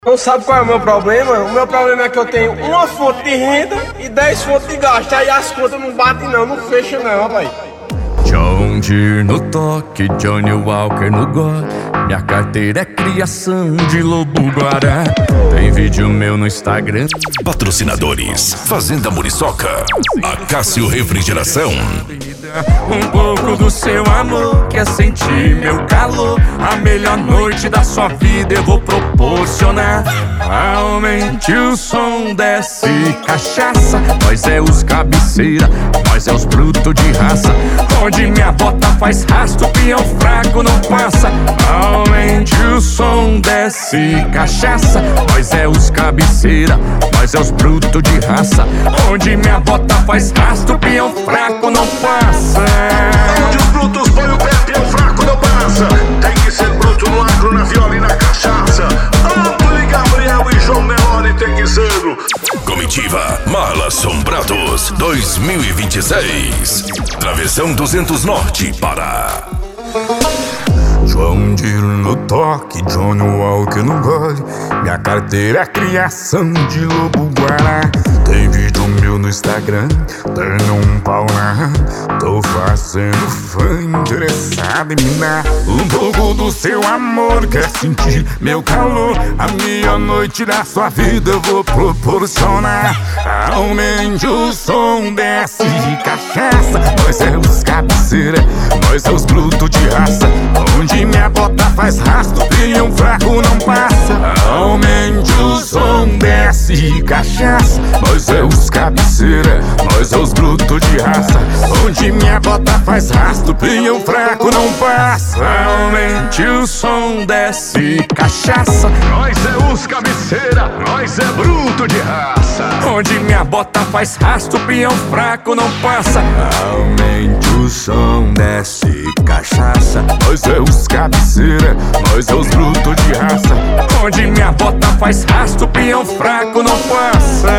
Não sabe qual é o meu problema? O meu problema é que eu tenho uma fonte de renda e 10 fontes de gasto. Aí as contas não batem não fecham não, rapaz. John Deere no toque, Johnny Walker no God. Minha carteira é criação de lobo guará. Tem vídeo meu no Instagram. Patrocinadores: Fazenda Muriçoca, Acácio Refrigeração. Um pouco do seu amor, quer sentir meu calor. A melhor noite da sua vida eu vou proporcionar. Aumente o som, desce cachaça. Nós é os cabeceira, nós é os brutos de raça. Onde minha bota faz rastro, peão fraco não passa. Aumente o som, desce cachaça. Nós é os cabeceira, nós é os brutos de raça. Onde minha bota faz rastro, peão fraco não passa. Onde os brutos põe o pé, peão fraco não passa. Tem que ser bruto no agro, na viola e na cachaça. Antônio Gabriel e João Nelore tem que ser. Comitiva Mala Assombrados 2026. Travessão 200 Norte, Pará. John Deere no toque, Johnny Walker no gole. Minha carteira é criação de lobo guará. Tem vídeo meu no Instagram, dando um pau na. Tô fazendo fã interessado em minar. Um pouco do seu amor, quer sentir meu calor. A melhor noite da sua vida eu vou proporcionar. Aumente o som, desce cachaça. Nós é os cabeceira, nós é os brutos de raça. Onde minha bota faz rastro, peão fraco não passa. Aumente o som, desce cachaça. Nós é os cabeceira, nós é os brutos de raça. Onde minha bota faz rastro, peão fraco não passa. Aumente o som, desce cachaça. Nós é os cabeceira, nós é bruto de raça. Onde minha bota faz rastro, peão fraco não passa. Aumente o som, desce cachaça. Nós é os cabeceira, nós é os brutos de raça. Onde minha bota faz rastro, peão fraco não passa.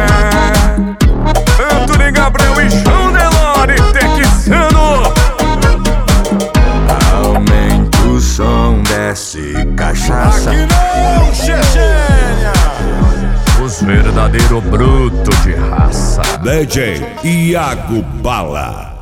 Antônio Gabriel e João Nelore texano. Aumente o som, desce cachaça. Aqui não, Chechênia. Os verdadeiros brutos de raça. DJ Iago Bala.